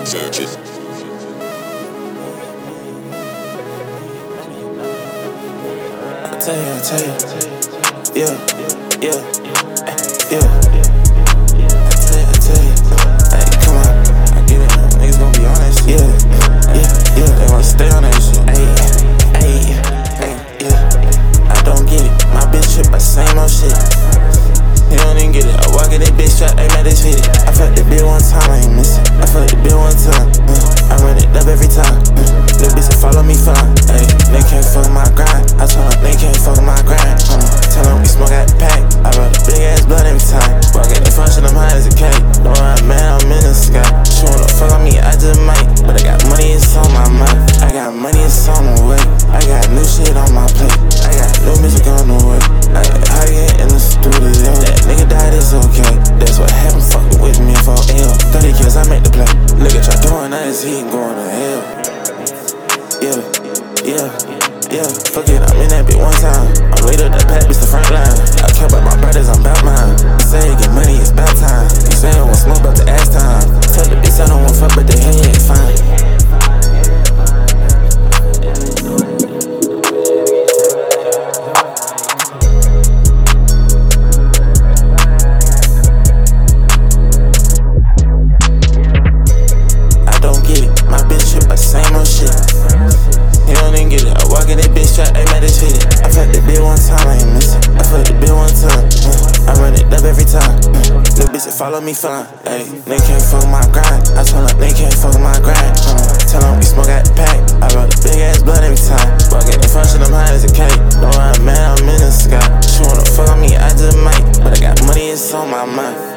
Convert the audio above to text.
Search it. I tell you, yeah, yeah, yeah. I tell you, hey, come on, I get it, niggas gon' be on that shit. Yeah, they wanna stay on that shit. Hey, yeah, I don't get it, my bitch trip by same old shit. You don't even get it, I walk in that bitch trap, ain't mad as fit it. I fucked the bill one time, I ain't miss it. I fucked the bill one time, I run it up every time. Little bitch that follow me fine, ayy, they can't fuck my grind. I told them they can't fuck my grind. Tell them we smoke out the pack, I roll the big ass blood every time. Walk at the function, I'm high as a cake. Know I'm mad, I'm in the sky. She wanna fuck on me, I just might. But I got money, it's on my mind. I got money, it's on the way. I got new shit on my plate. I got new music on the way. I got high in the studio. That nigga died, it's okay. That's what happened, fucking with me for L. 30 kills, I make the play. Look at y'all doing nice, he ain't going to hell. Yeah, fuck it, I'm in that bitch one time. I'm laid up that pack, bitch, the front line. I care about my brothers, I'm bout mine. You say you get money, it's bout time. You say I want smoke, about the ass time. Tell the bitch I don't want fuck, but the head ain't fine. I don't get it, my bitch trip by same old shit. You don't even get it, I walk in that bitch trap, ain't mad as fit it. I fucked the bill one time, I ain't miss it. I fucked the bill one time, I run it up every time. Little bitch that follow me fine, ayy, they can't fuck my grind. I told them they can't fuck my grind. Tell them we smoke out the pack, I roll the big ass blood every time. Walk at the function, I'm high as a cake. Know I'm mad, I'm in the sky. She wanna fuck on me, I just might. But I got money, it's on my mind.